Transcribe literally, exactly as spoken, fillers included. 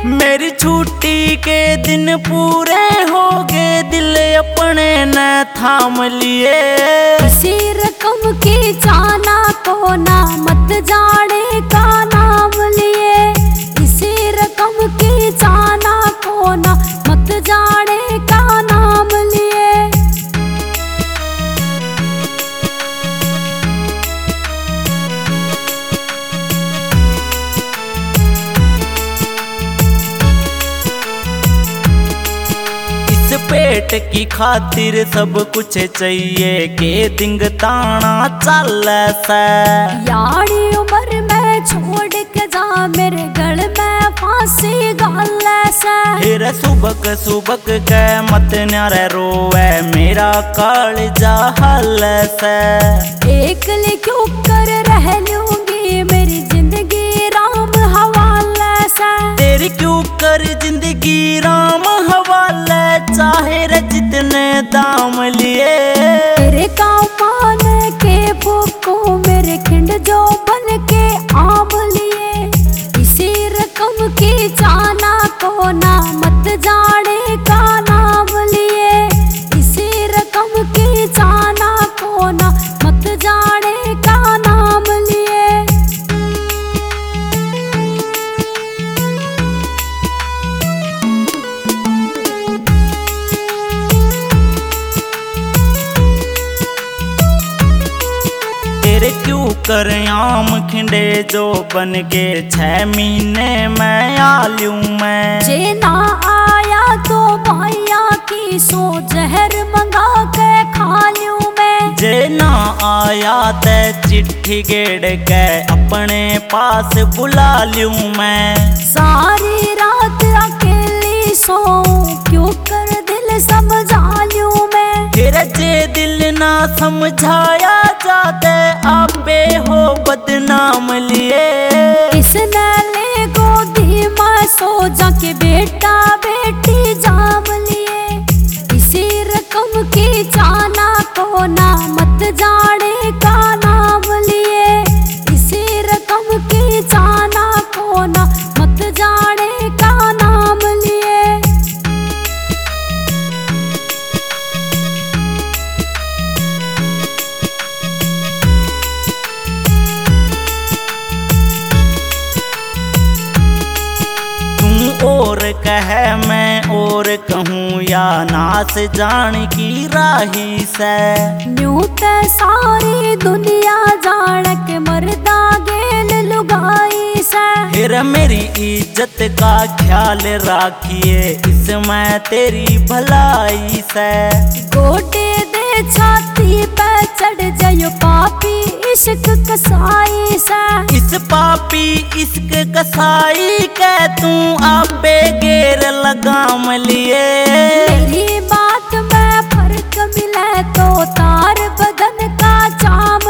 मेरी छुट्टी के दिन पूरे हो गए, दिल अपने न थाम लिए। किसी रकम की जाना को ना मत जाने का नाम लिए। किसी रकम की जाना को ना मत जाने का नाम लिए। पेट की खातिर सब कुछ चाहिए के दिंग ताना चल से। यारी उम्र में छोड़ के जा मेरे गल में फांसी गाल से। फिर सुबक सुबक के मत न्यारे रोवे मेरा कालजा हल से। एक ले क्यों कर रह लूंगी मेरी जिंदगी राम हवाले से। तेरी क्यों कर जिंदगी राम हवाले, चाहे रे जितने दाम लिए। तेरे काम मान के भूखो मेरे खिंड जो बन के आम लिए। इसी रकम की जाना को ना मत जाने का नाम लिए। इसी रकम की जाना को ना मत जाने का नाम लिए। तेरे क्यों कर आम खिंडे जो बन के छह महीने में आ लूं मैं। जे ना आया तो भैया की सो जहर मंगा के खा लूं मैं। जे ना आया ते चिट्ठी गेड़ के अपने पास बुला लूं मैं। सारी रात अकेली सो क्यों कर दिल समझा लूं मैं। तेरे जे दिल ना समझाया जाते आपे हो बदनाम लिए। किसने ले गोदी में सो जाके बेटा बेटी जाम लिए। इसी रकम की जाना को ना मत जाने का नाम लिए। इसी रकम की जाना को ना मत जाने का नाम लिए। और कह मैं और कहूँ या नास जान की राही से। न्यू ते सारी दुनिया जान के मरदा गेल लुगाई से। फिर मेरी इज्जत का ख्याल राखिए इसमें तेरी भलाई से। गोटे दे छाती पे चढ़ जायो पापी इश्क कसाई से। इस पापी इश्क कसाई के तू आपे गेर लगाम लिए। मेरी बात में फर्क मिले तो तार बदन का जाम